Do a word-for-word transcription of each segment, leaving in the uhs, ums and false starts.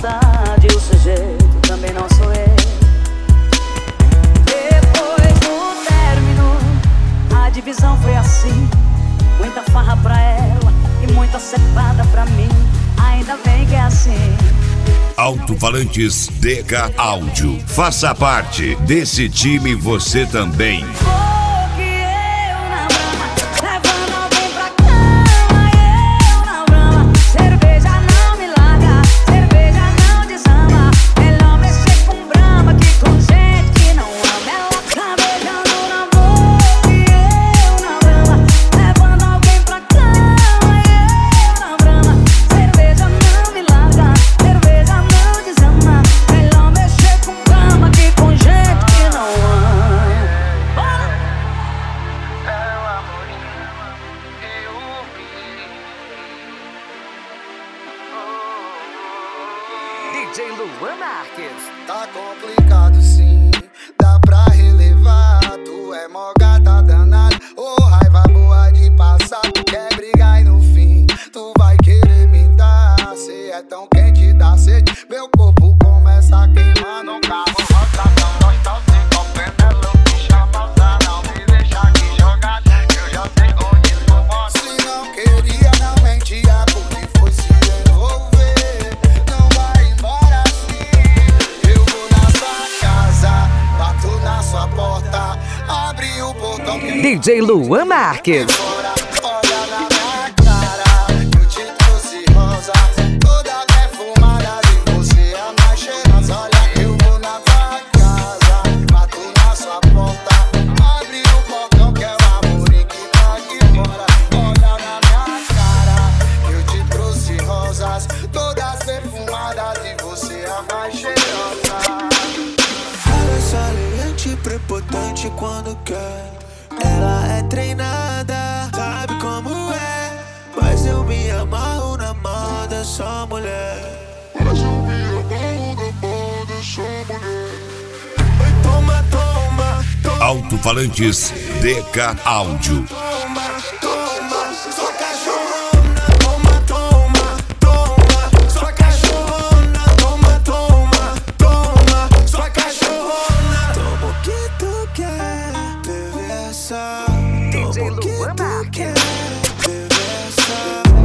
vontade, o sujeito também não sou eu. Depois do término, a divisão foi assim: muita farra pra ela e muita cepada pra mim. Ainda bem que é assim. Alto-falantes D K Áudio. Faça parte desse time você também. D J Luan Marques. Tá complicado sim, dá pra relevar. Tu é mó gata danada, ô raiva boa de passar. Tu quer brigar e no fim tu vai querer me dar. Cê é tão quente, dá sede, meu corpo começa a queimar. No carro rotadão, nós tão se comprando. Me chama, não me deixa aqui jogado, eu já sei onde tu mora. Se não queria, não mentia, porque foi se envolver. Não vai embora assim, eu vou na sua casa, bato na sua porta, abre o portão que D J Luan Marques. fora, olha na minha cara, eu te trouxe rosa, toda perfumada, de você é a mais cheirosa. Olha, eu vou na tua casa, bato na sua porta, abre o portão que é o amor que tá aqui fora. Olha na minha cara, eu te trouxe rosas, todas perfumadas, de você é a mais cheirosa. Ela é saliente, prepotente quando quer. Ela é treinada, sabe como é. Mas eu me amarro na mão dessa mulher. Mas eu me amarro na mão dessa mulher. Vai, toma, toma, toma. Alto-falantes D K Áudio. Toma, toma, sua cachorrona. Toma, toma, toma, sua cachorrona. Toma, toma, toma, sua cachorrona. Toma o que tu quer, perversa. Toma o que tu quer, perversa.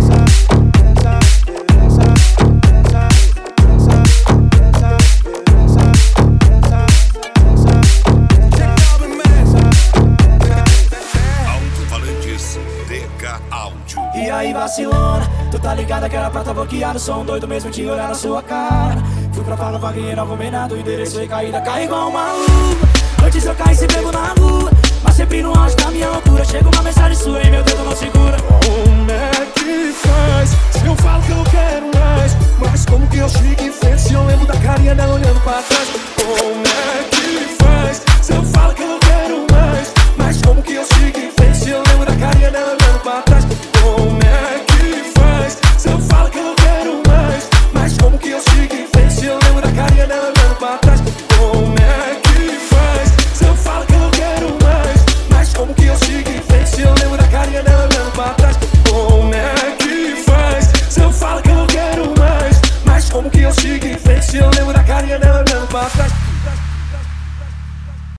Alto-falantes D K Áudio. E aí vacilona, tu tá ligada que era pra tá bloqueado. Sou um doido mesmo de olhar na sua cara. Fui pra Fala Vaguinha, não comi nada. O endereço foi caída, caí igual uma luva. Antes eu caí, se pego na rua, mas sempre no auge da minha loucura. Chega uma mensagem sua e meu dedo não segura. Como é que faz? Se eu falo que eu quero mais, mas como que eu sigo em frente se eu lembro da carinha dela olhando pra trás? Como é que faz? Se eu falo que eu quero mais, mas como que eu sigo em frente se eu lembro da carinha dela olhando pra trás? Como é que faz? Se eu falo que eu quero mais, mas como que eu sigo em frente se eu lembro da carinha dela olhando pra trás? Como é que faz? Se eu falo que eu quero mais, mas como que eu sigo em frente se eu lembro da carinha dela olhando pra trás? Como é que faz? Se eu falo que eu quero mais, mas como que eu sigo em frente se eu lembro da carinha dela olhando pra trás?